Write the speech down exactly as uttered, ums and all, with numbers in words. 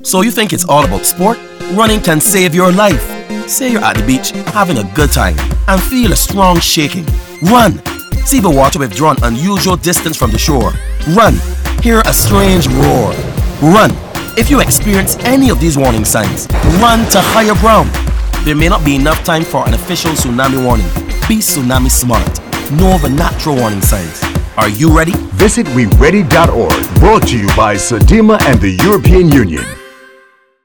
So you think it's all about sport? Running can save your life. Say you're at the beach having a good time and feel a strong shaking. Run! See the water withdraw an unusual distance from the shore. Run! Hear a strange roar. Run! If you experience any of these warning signs, run to higher ground. There may not be enough time for an official tsunami warning. Be tsunami smart. Know the natural warning signs. Are you ready? Visit we ready dot org, brought to you by SEDIMA and the European Union.